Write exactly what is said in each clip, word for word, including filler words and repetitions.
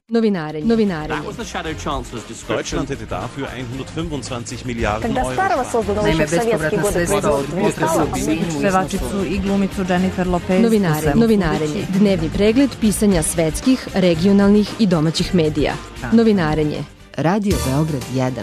Novinarenje. Novinarenje. Deutschland hätte dafür hundertfünfundzwanzig Miliarden Когда Старого создано еще в советские годы производство, pevačicu i glumicu Jennifer Lopez. Novinarenje. Novinarenje. Dnevni pregled pisanja svetskih, regionalnih i domaćih medija. Novinarenje. Radio Beograd jedan.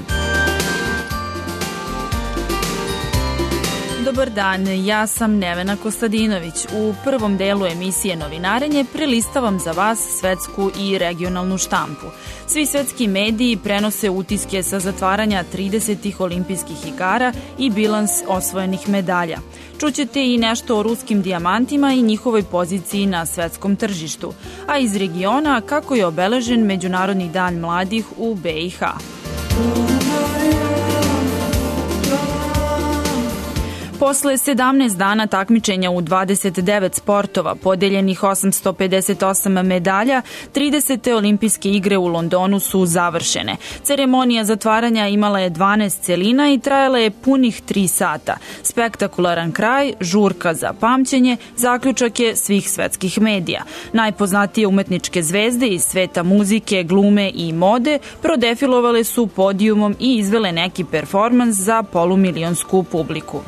Dobar dan, ja sam Nevena Kostadinović. U prvom delu emisije Novinarenje prelistavam za vas svetsku i regionalnu štampu. Svi svetski mediji prenose utiske sa zatvaranja tridesetih olimpijskih igara i bilans osvojenih medalja. Čućete i nešto o ruskim dijamantima i njihovoj poziciji na svetskom tržištu, a iz regiona kako je obeležen Međunarodni dan mladih u B i H. Posle sedamnaest dana takmičenja u dvadeset devet sportova, podeljenih osamsto pedeset osam medalja, tridesete olimpijske igre u Londonu su završene. Ceremonija zatvaranja imala je dvanaest celina i trajala je punih tri sata. Spektakularan kraj, žurka za pamćenje, zaključak je svih svetskih medija. Najpoznatije umetničke zvezde iz sveta muzike, glume i mode prodefilovale su podijumom i izvele neki performans za polumilionsku publiku.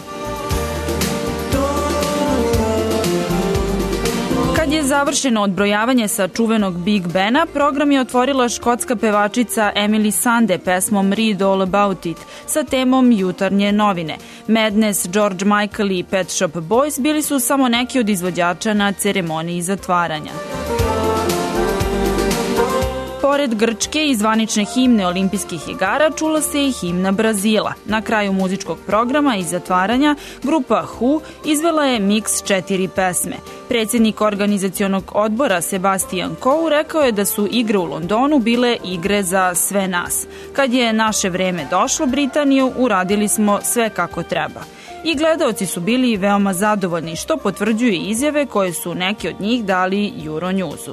Kad je završeno odbrojavanje sa čuvenog Big Bena, program je otvorila škotska pevačica Emily Sande pesmom Read All About It sa temom Jutarnje novine. Madness, George Michael i Pet Shop Boys bili su samo neki od izvođača na ceremoniji zatvaranja. Pored grčke i zvanične himne olimpijskih igara čula se i himna Brazila. Na kraju muzičkog programa i zatvaranja grupa Who izvela je miks četiri pesme. Predsjednik organizacionog odbora Sebastian Coe rekao je da su igre u Londonu bile igre za sve nas. Kad je naše vreme došlo Britaniju, uradili smo sve kako treba. I gledaoci su bili veoma zadovoljni, što potvrđuju izjave koje su neki od njih dali Euronewsu.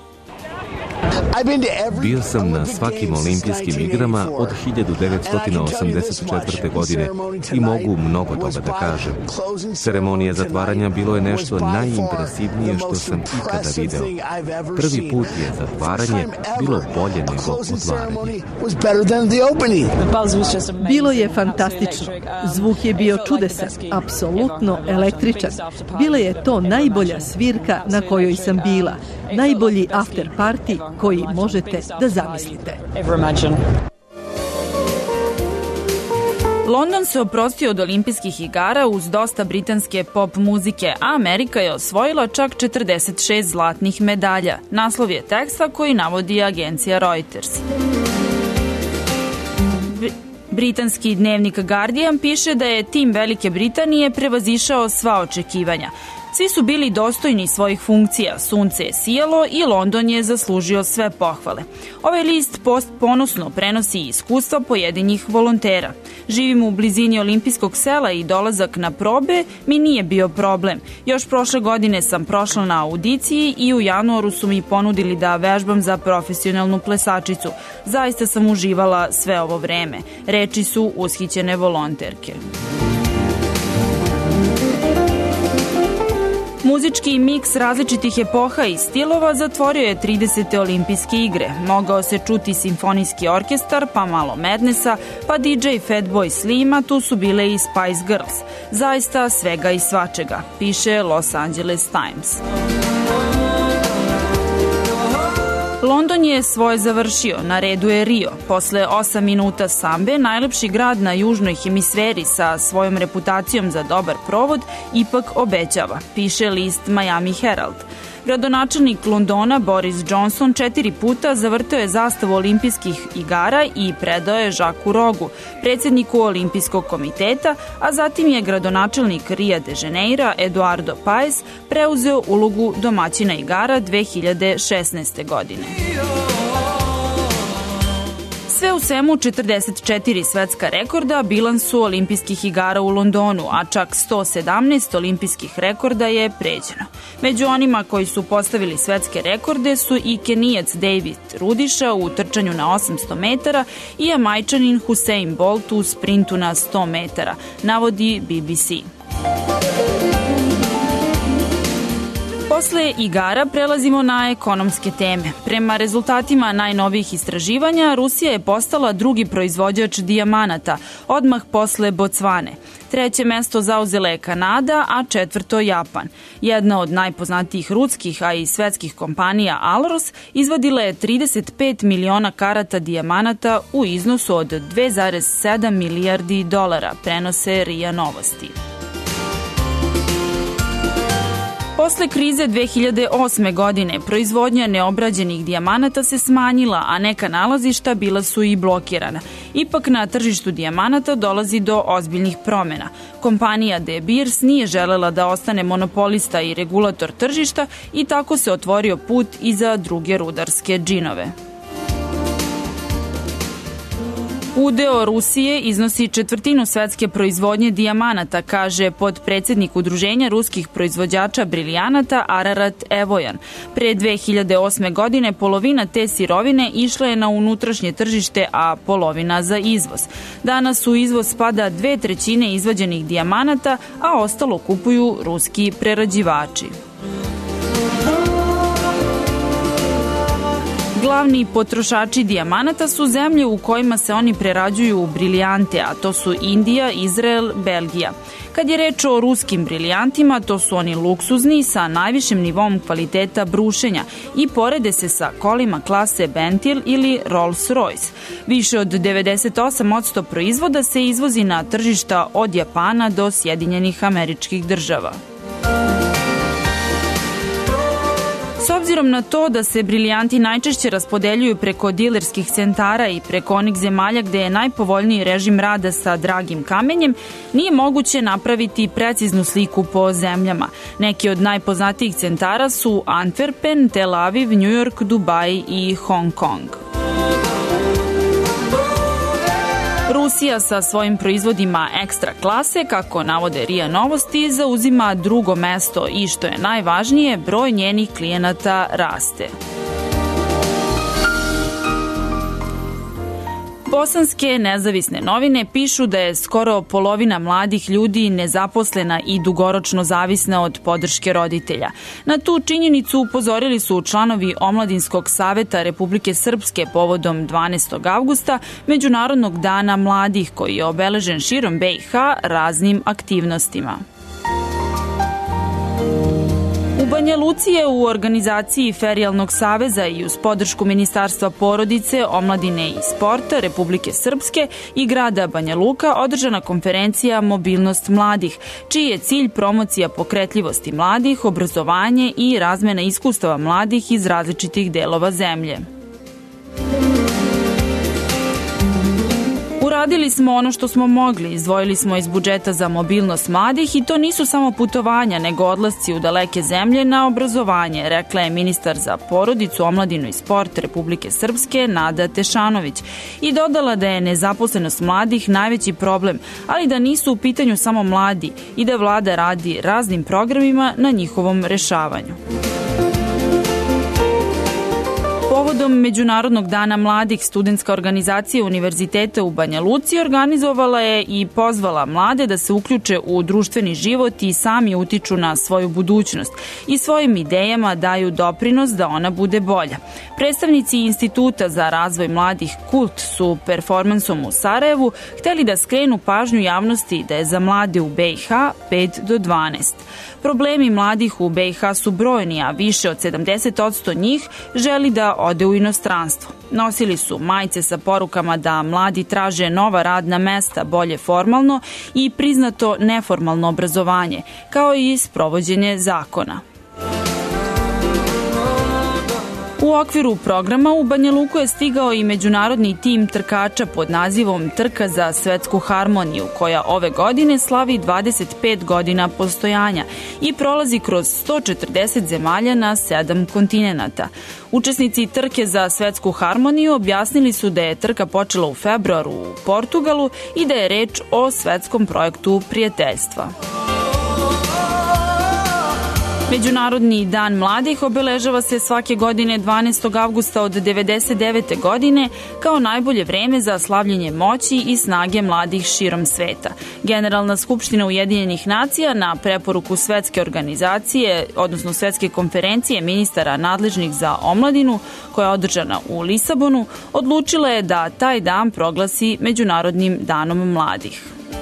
Bio sam na svakim olimpijskim igrama od hiljadu devetsto osamdeset četvrte. godine i mogu mnogo toga da kažem. Ceremonija zatvaranja bilo je nešto najimpresivnije što sam ikada video. Prvi put je zatvaranje bilo bolje nego otvaranje. Bilo je fantastično. Zvuk je bio čudesan, apsolutno električan. Bila je to najbolja svirka na kojoj sam bila. Najbolji after party koji možete da zamislite. London se oprostio od olimpijskih igara uz dosta britanske pop muzike, a Amerika je osvojila čak četrdeset šest zlatnih medalja. Naslov je teksta koji navodi agencija Reuters. Britanski dnevnik Guardian piše da je tim Velike Britanije prevazišao sva očekivanja. Svi su bili dostojni svojih funkcija, sunce je sijalo i London je zaslužio sve pohvale. Ovaj list post ponosno prenosi iskustva pojedinjih volontera. Živim u blizini olimpijskog sela i dolazak na probe mi nije bio problem. Još prošle godine sam prošla na audiciji i u januaru su mi ponudili da vežbam za profesionalnu plesačicu. Zaista sam uživala sve ovo vreme. Reči su ushićene volonterke. Muzički miks različitih epoha i stilova zatvorio je tridesete olimpijske igre. Mogao se čuti simfonijski orkestar, pa malo Madnessa, pa D J Fatboy Slima, tu su bile i Spice Girls. Zaista svega i svačega, piše Los Angeles Times. London je svoje završio, na redu je Rio. Posle osam minuta sambe, najlepši grad na južnoj hemisferi sa svojom reputacijom za dobar provod ipak obećava, piše list Miami Herald. Gradonačelnik Londona Boris Johnson četiri puta zavrtao je zastavu olimpijskih igara i predao je Jacques Rogu, predsjedniku Olimpijskog komiteta, a zatim je gradonačelnik Ria de Janeira Eduardo Paes preuzeo ulogu domaćina igara dve hiljade šesnaeste. godine. Sve u svemu četrdeset četiri svetska rekorda bilansu olimpijskih igara u Londonu, a čak sto sedamnaest olimpijskih rekorda je pređeno. Među onima koji su postavili svetske rekorde su i Kenijac David Rudisha u trčanju na osamsto metara i Jamajčanin Usain Bolt u sprintu na sto metara, navodi B B C. Posle igara prelazimo na ekonomske teme. Prema rezultatima najnovijih istraživanja, Rusija je postala drugi proizvođač dijamanata, odmah posle Bocvane. Treće mesto zauzela je Kanada, a četvrto Japan. Jedna od najpoznatijih ruskih, a i svetskih kompanija Alros izvadila je trideset pet miliona karata dijamanata u iznosu od dve zarez sedam milijardi dolara, prenose R I A Novosti. Posle krize dve hiljade osme. godine proizvodnja neobrađenih dijamanata se smanjila, a neka nalazišta bila su i blokirana. Ipak na tržištu dijamanata dolazi do ozbiljnih promena. Kompanija De Beers nije želela da ostane monopolista i regulator tržišta i tako se otvorio put i za druge rudarske džinove. Udeo Rusije iznosi četvrtinu svetske proizvodnje dijamanata, kaže podpredsednik Udruženja ruskih proizvođača brilijanata Ararat Evojan. Pre dve hiljade osme. godine polovina te sirovine išla je na unutrašnje tržište, a polovina za izvoz. Danas u izvoz spada dve trećine izvađenih dijamanata, a ostalo kupuju ruski prerađivači. Glavni potrošači dijamanata su zemlje u kojima se oni prerađuju u brilijante, a to su Indija, Izrael, Belgija. Kad je reč o ruskim brilijantima, to su oni luksuzni sa najvišim nivom kvaliteta brušenja i porede se sa kolima klase Bentil ili Rolls-Royce. Više od devedeset osam posto proizvoda se izvozi na tržišta od Japana do Sjedinjenih Američkih Država. S obzirom na to da se brilijanti najčešće raspodeljuju preko dilerskih centara i preko onih zemalja gde je najpovoljniji režim rada sa dragim kamenjem, nije moguće napraviti preciznu sliku po zemljama. Neki od najpoznatijih centara su Antwerpen, Tel Aviv, New York, Dubai i Hong Kong. Rusija sa svojim proizvodima ekstra klase, kako navode R I A Novosti, zauzima drugo mesto i, što je najvažnije, broj njenih klijenata raste. Bosanske nezavisne novine pišu da je skoro polovina mladih ljudi nezaposlena i dugoročno zavisna od podrške roditelja. Na tu činjenicu upozorili su članovi Omladinskog saveta Republike Srpske povodom dvanaestog avgusta, Međunarodnog dana mladih, koji je obeležen širom B i H raznim aktivnostima. U Banja Luci je u organizaciji Ferijalnog saveza i uz podršku Ministarstva porodice, omladine i sporta Republike Srpske i grada Banja Luka održana konferencija Mobilnost mladih, čiji je cilj promocija pokretljivosti mladih, obrazovanje i razmena iskustava mladih iz različitih delova zemlje. Uradili smo ono što smo mogli, izdvojili smo iz budžeta za mobilnost mladih i to nisu samo putovanja, nego odlasci u daleke zemlje na obrazovanje, rekla je ministar za porodicu, omladinu i sport Republike Srpske Nada Tešanović i dodala da je nezaposlenost mladih najveći problem, ali da nisu u pitanju samo mladi i da vlada radi raznim programima na njihovom rešavanju. Povodom Međunarodnog dana mladih, studentska organizacija Univerziteta u Banja Luci organizovala je i pozvala mlade da se uključe u društveni život i sami utiču na svoju budućnost i svojim idejama daju doprinos da ona bude bolja. Predstavnici Instituta za razvoj mladih Kult su performansom u Sarajevu hteli da skrenu pažnju javnosti da je za mlade u B i H pet do dvanaest. Problemi mladih u B i H su brojni, a više od sedamdeset posto njih želi da ode u inostranstvo. Nosili su majice sa porukama da mladi traže nova radna mesta, bolje formalno i priznato neformalno obrazovanje, kao i sprovođenje zakona. U okviru programa u Banja Luku je stigao i međunarodni tim trkača pod nazivom Trka za svetsku harmoniju, koja ove godine slavi dvadeset pet godina postojanja i prolazi kroz sto četrdeset zemalja na sedam kontinenata. Učesnici Trke za svetsku harmoniju objasnili su da je trka počela u februaru u Portugalu i da je reč o svetskom projektu prijateljstva. Međunarodni dan mladih obeležava se svake godine dvanaestog avgusta od devedeset devete. godine kao najbolje vreme za slavljenje moći i snage mladih širom sveta. Generalna skupština Ujedinjenih nacija na preporuku Svetske organizacije, odnosno Svetske konferencije ministara nadležnih za omladinu, koja je održana u Lisabonu, odlučila je da taj dan proglasi Međunarodnim danom mladih.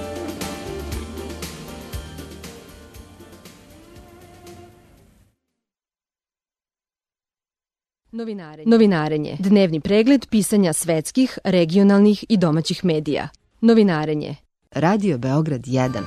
Novinarenje. Novinarenje. Dnevni pregled pisanja svetskih, regionalnih i domaćih medija. Novinarenje. Radio Beograd jedan.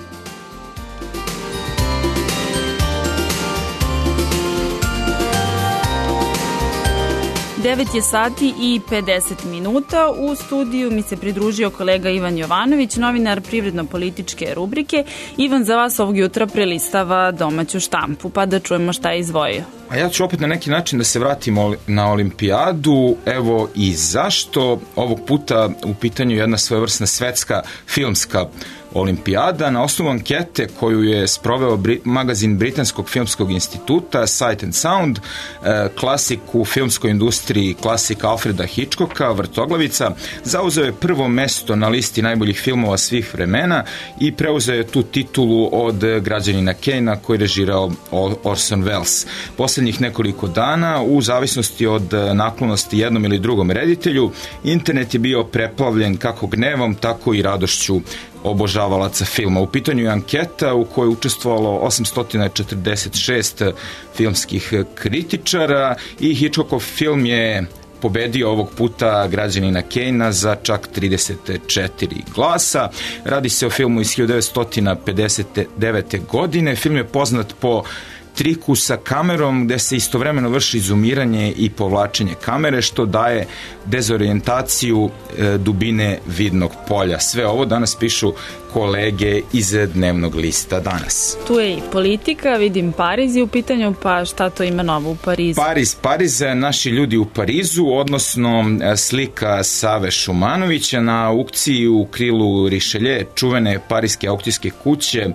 devet je sati i pedeset minuta. U studiju mi se pridružio kolega Ivan Jovanović, novinar privredno-političke rubrike. Ivan, za vas ovog jutra prelistava domaću štampu, pa da čujemo šta je izdvojio. A ja ću opet na neki način da se vratimo na olimpijadu, evo i zašto. Ovog puta u pitanju jedna svojevrsna svetska filmska olimpijada. Na osnovu ankete koju je sproveo magazin Britanskog filmskog instituta Sight and Sound, klasik u filmskoj industriji, klasik Alfreda Hitchcocka, Vrtoglavica, zauzeo je prvo mesto na listi najboljih filmova svih vremena i preuzeo je tu titulu od Građanina Kejna koji je režirao Orson Welles. Poslednjih nekoliko dana, u zavisnosti od naklonosti jednom ili drugom reditelju, internet je bio preplavljen kako gnevom, tako i radošću obožavalaca filma. U pitanju je anketa u kojoj je učestvovalo osamsto četrdeset šest filmskih kritičara i Hitchcockov film je pobedio ovog puta Građanina Kejna za čak trideset četiri glasa. Radi se o filmu iz hiljadu devetsto pedeset devete. godine. Film je poznat po triku sa kamerom gde se istovremeno vrši zoomiranje i povlačenje kamere, što daje dezorijentaciju e, dubine vidnog polja. Sve ovo danas pišu kolege iz dnevnog lista Danas. Tu je i politika, vidim Pariz je u pitanju, pa šta to ima novo u Parizu? Pariz, Pariz, naši ljudi u Parizu, odnosno slika Save Šumanovića na aukciji u krilu Rišelje, čuvene parijske aukcijske kuće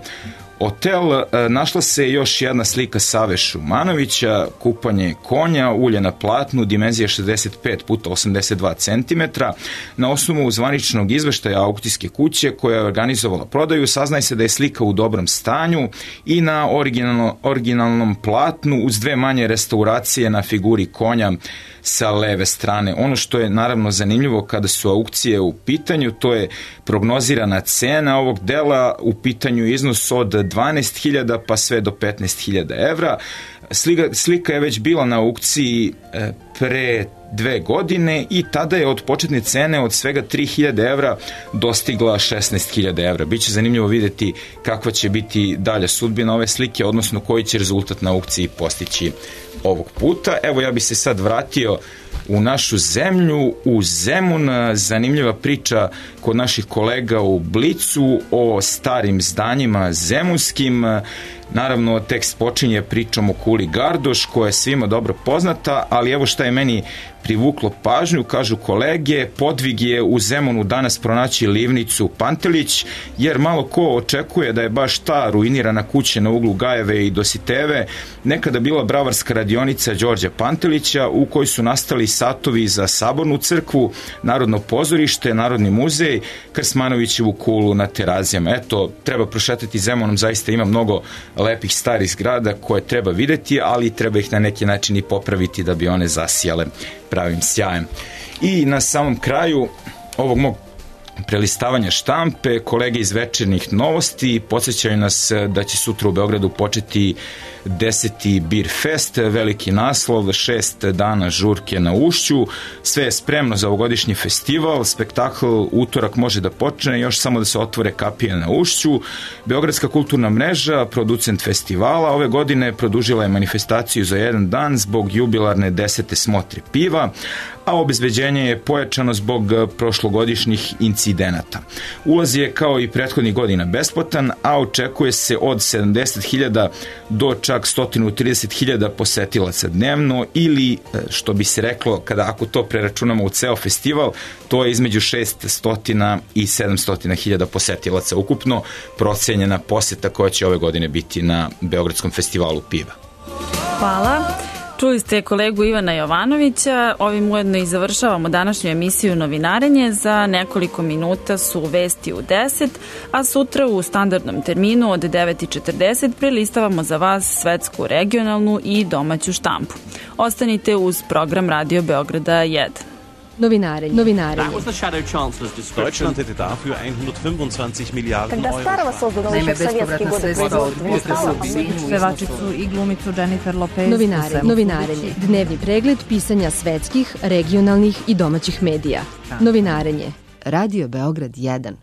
Hotel, našla se još jedna slika Save Šumanovića, kupanje konja, ulje na platnu, dimenzija šezdeset pet puta osamdeset dva centimetra. Na osnovu zvaničnog izveštaja aukcijske kuće koja je organizovala prodaju, saznaje se da je slika u dobrom stanju i na originalno, originalnom platnu uz dve manje restauracije na figuri konja sa leve strane. Ono što je naravno zanimljivo kada su aukcije u pitanju, to je prognozirana cena ovog dela, u pitanju iznos od dvanaest hiljada pa sve do petnaest hiljada evra. Slika, slika je već bila na aukciji e, pre dve godine i tada je od početne cene od svega tri hiljade evra dostigla šesnaest hiljada evra. Biće zanimljivo videti kakva će biti dalja sudbina ove slike, odnosno koji će rezultat na aukciji postići ovog puta. Evo, ja bi se sad vratio u našu zemlju, u Zemun. Zanimljiva priča kod naših kolega u Blicu o starim zdanjima zemunskim. Naravno, tekst počinje pričom o kuli Gardoš, koja je svima dobro poznata, ali evo šta je meni privuklo pažnju, kažu kolege, podvig je u Zemunu danas pronaći livnicu Pantelić, jer malo ko očekuje da je baš ta ruinirana kuća na uglu Gajeve i Dositeve nekada bila bravarska radionica Đorđa Pantelića, u kojoj su nastali satovi za Sabornu crkvu, Narodno pozorište, Narodni muzej, Krsmanovićevu kulu na Terazijama. Eto, treba prošetati Zemunom, zaista ima mnogo lepih starih zgrada koje treba videti, ali treba ih na neki način i popraviti da bi one zasijale pravim sjajem. I na samom kraju ovog mog prelistavanja štampe, kolege iz Večernjih novosti podsjećaju nas da će sutra u Beogradu početi deseti Beer Fest, veliki naslov, šest dana žurke na Ušću. Sve je spremno za ovogodišnji festival, spektakl utorak može da počne, još samo da se otvore kapije na Ušću. Beogradska kulturna mreža, producent festivala, ove godine produžila je manifestaciju za jedan dan zbog jubilarne desete smotre piva, a obezbeđenje je pojačano zbog prošlogodišnjih incidenata. Ulaz je kao i prethodnih godina besplatan, a očekuje se od sedamdeset hiljada do čak sto trideset hiljada posetilaca dnevno, ili što bi se reklo, kada ako to preračunamo u ceo festival, to je između šeststo i sedamsto hiljada posetilaca ukupno procenjena poseta koja će ove godine biti na Beogradskom festivalu piva. Hvala. Čuli ste kolegu Ivana Jovanovića, ovim ujedno i završavamo današnju emisiju Novinarenje. Za nekoliko minuta su vesti u deset, a sutra u standardnom terminu od devet i četrdeset prelistavamo za vas svetsku, regionalnu i domaću štampu. Ostanite uz program Radio Beograda jedan. Novinarenje. Novinarenje. That was the shadow chancellor's description. Deutschland hätte dafür hundertfünfundzwanzig Milliarden Euro. Starova sozdano još sovjetski godine. Pevačicu i glumicu Jennifer Lopez. Novinarenje. Novinarenje. Dnevni pregled pisanja svetskih, regionalnih i domaćih medija. Novinarenje. Radio Beograd jedan.